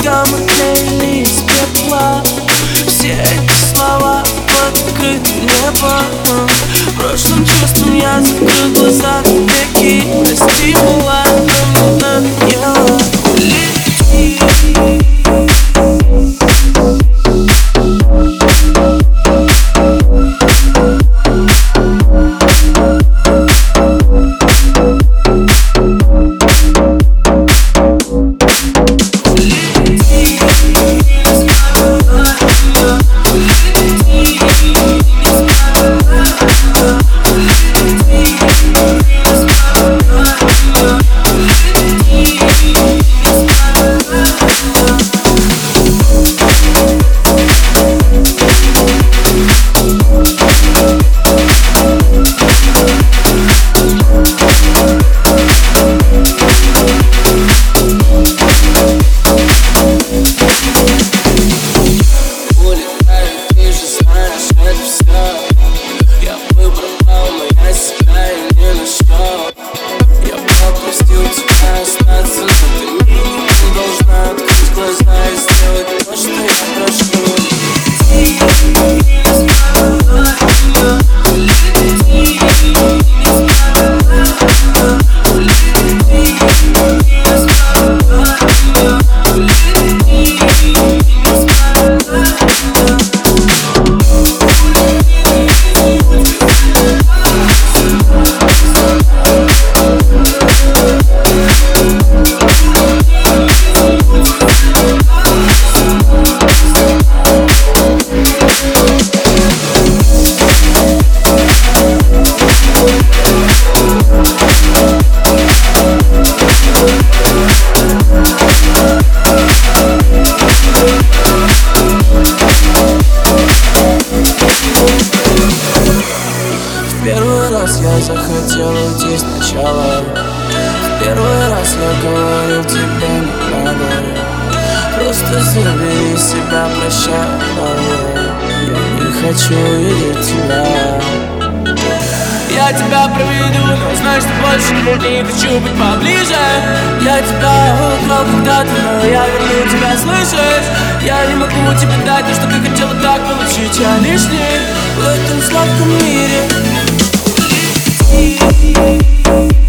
тебя мы клеили из пепла. Все эти слова под открытым небом. Прошлым чувством я закрыл глаза веки. Прости, была, но мне надоело. Улети. Первый раз я захотел уйти сначала. В первый раз я говорил, тебе не надо. Просто забери себя, прощай. Я не хочу видеть тебя. Я тебя проведу, но знай, что больше не хочу быть поближе. Я тебя украл когда-то, но я верну тебя, слышишь? Я не могу тебе дать то, что ты хотела так получить. Я лишний в этом сладком мире.